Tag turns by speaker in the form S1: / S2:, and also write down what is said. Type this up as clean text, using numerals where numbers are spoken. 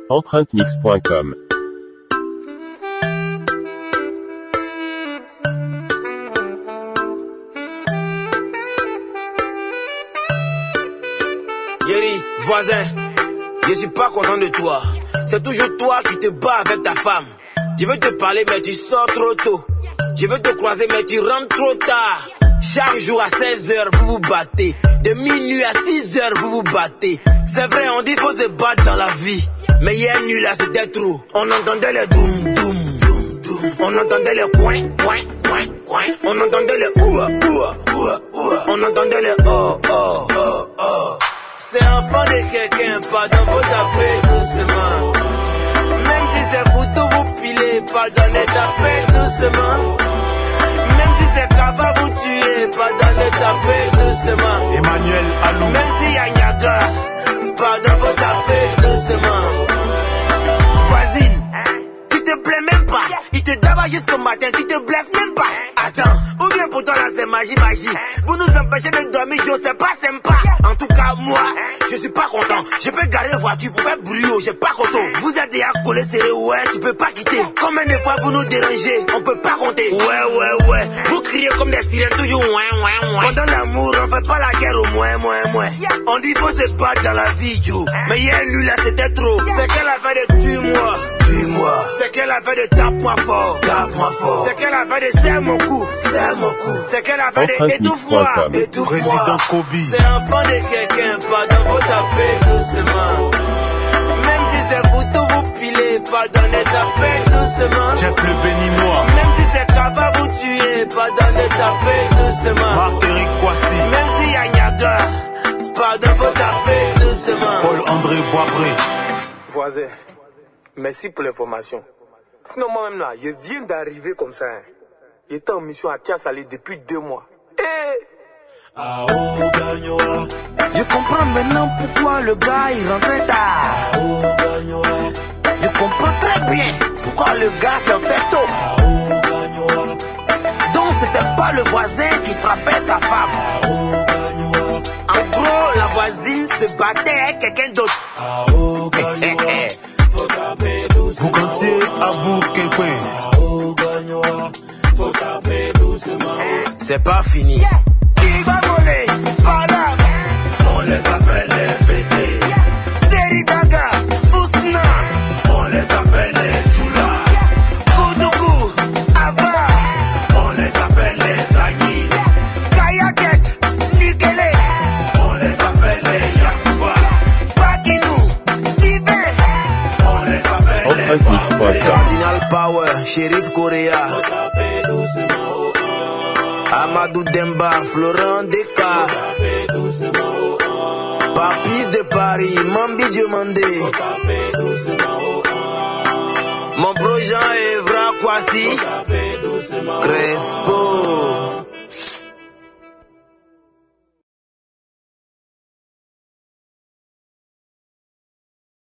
S1: EmpreinteMix.com.
S2: Yeri, voisin, je suis pas content de toi. C'est toujours toi qui te bats avec ta femme. Je veux te parler mais tu sors trop tôt. Je veux te croiser mais tu rentres trop tard. Chaque jour à 16h vous vous battez. De minuit à 6h vous vous battez. C'est vrai, on dit faut se battre dans la vie. Mais hier nuit là c'était trop. On entendait les doum doum doum doum. On entendait les coin coin coin coin. On entendait les oua oua oua oua. On entendait les oh oh oh oh. C'est enfant de quelqu'un, pardon, faut taper doucement. Même si c'est couteau vous pilez, pardonnez, tapez doucement. Même si c'est cava vous tuez, pardonnez, tapez doucement.
S3: Emmanuel Alou.
S2: Même si y a Niaga, pardon, faut taper doucement. Voisine, tu te plais même pas. Il te daba jusqu'au matin, tu te blesses même pas. Attends, ou bien pour toi là c'est magie, magie. Vous nous empêchez de dormir, Joe, c'est pas sympa. En tout cas, moi, je suis pas content. Je peux garer la voiture pour faire bruit, j'ai pas content. Vous êtes déjà collé serré, ouais, tu peux pas quitter. Combien de fois vous nous dérangez, on peut pas compter. Ouais. Vous criez comme des sirènes, toujours ouais. Pendant l'amour, on fait pas la guerre au moins. On dit faut se battre dans la vie, Joe. Mais hier, lui là, c'était trop. C'est qu'elle avait de tue-moi. C'est qu'elle avait de tape-moi fort. C'est qu'elle avait de serre mon cou. C'est qu'elle avait de étouffe-moi.
S3: Président Kobe.
S2: C'est enfant de quelqu'un, pardon, faut taper doucement. Même si c'est couteau vous pilez, pardonnez, tapez doucement.
S3: Jeff le béninois.
S2: Même si c'est cava vous tuez, pardonnez, tapez doucement.
S3: Marc-Éric Kwasi.
S2: Même si y a Niaga, pardon, faut taper doucement.
S3: Paul-André Boisbré.
S4: Voisin, merci pour l'information. Sinon moi-même là, je viens d'arriver comme ça. Hein. J'étais en mission à Tiasalé depuis 2 mois.
S2: Je comprends maintenant pourquoi le gars il rentrait tard. Je comprends très bien pourquoi le gars sortait tôt. Donc c'était pas le voisin qui frappait sa femme. En gros, la voisine se battait avec quelqu'un d'autre.
S3: Vous cantiez à Bourg-Quentin.
S2: C'est pas fini. Qui va voler? Par là.
S3: On les appelle les pétés.
S2: Seridaga, Ousna.
S3: On les appelle les Tchoula.
S2: Koudougou, Ava.
S3: On les appelle les Agui.
S2: Kayaket, Nukele.
S3: On les appelle les Yakuba.
S2: Pakinou, Divé.
S3: On les appelle les
S1: EmpreinteMix.com.
S2: Cardinal Power, Shérif Correa. Amadou Demba, Florent Deka. Papis de Paris, Mambi Diomandé. Mon projet Evra Kwasi. Crespo.